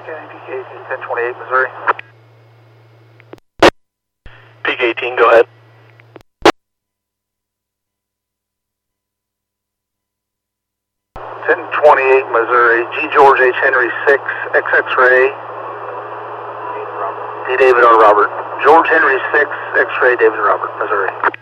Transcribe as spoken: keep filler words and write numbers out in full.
Okay, P K eighteen, ten twenty-eight, Missouri. P K eighteen, go ahead. ten twenty-eight, Missouri. G George H Henry six, X X-ray. D David R. Robert. George Henry six, X-ray, David Robert, Missouri.